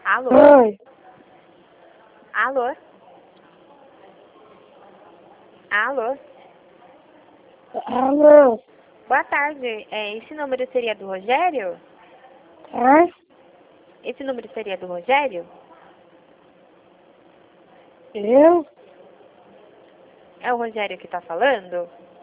Alô? Oi. Alô? Alô? Alô? Boa tarde. Esse número seria do Rogério? Hã? Esse número seria do Rogério? Eu? É o Rogério que tá falando?